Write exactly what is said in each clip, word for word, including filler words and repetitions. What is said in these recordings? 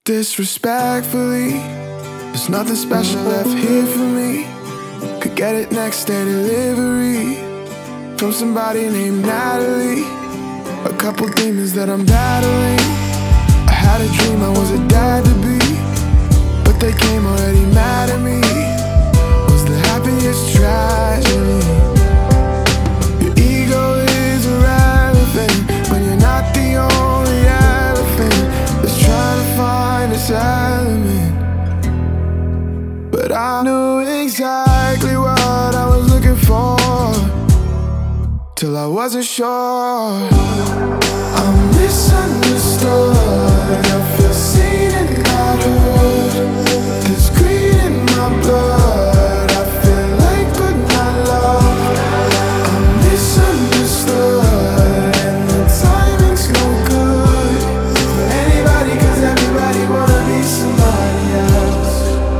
Disrespectfully, there's nothing special left here for me. Could get it next day delivery from somebody named Natalie. A couple demons that I'm battling. I had a dream I was a dad to be, but they came already mad at me. Was the happiest tragedy. Your ego is irrelevant when you're not the only elephant that's trying to find its element. But I knew exactly what I was looking for till I wasn't sure. I'm misunderstood. I feel seen and not heard. There's greed in my blood. I feel like but not loved. I'm misunderstood, and the timing's no good for anybody, 'cause everybody wanna be somebody else.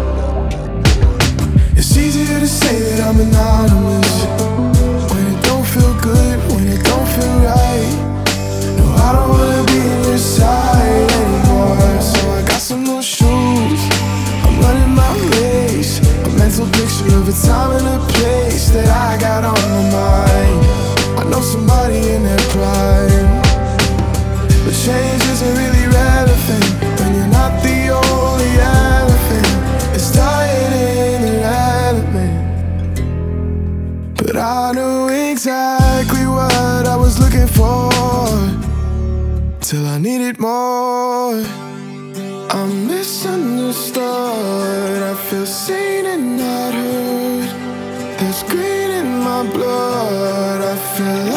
It's easier to say that I'm anonymous when it don't feel good, when it don't feel right. No, I don't wanna be in your side anymore. So I got some more shoes, I'm running my race. A mental picture of a time and a place that I got on my mind. I know somebody in their prime, but change isn't really relevant when you're not the only elephant. It's dying in irrelevant. But I knew exactly what I was looking for till I needed more. I'm misunderstood. I feel seen and not heard. There's green in my blood. I feel like